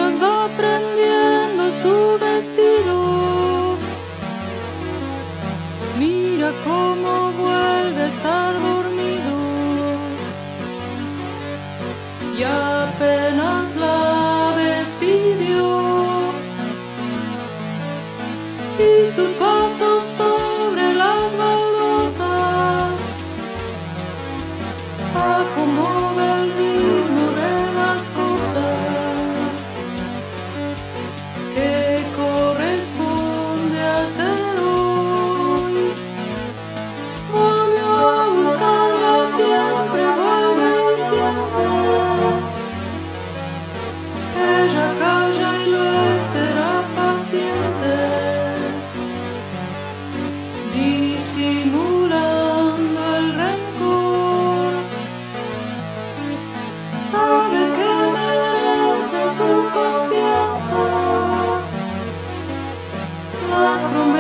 mientras va prendiendo su vestido. Mira cómo vuelve a estar dormido y apenas la despidió, y su paso sobre las baldosas acomoda el ritmo de las cosas que corresponde hacer hoy. Volvió a buscarla siempre, vuelve y siempre. Ella calla y lo espera paciente, disimulando el rencor. Sabe que merece su confianza, las promesas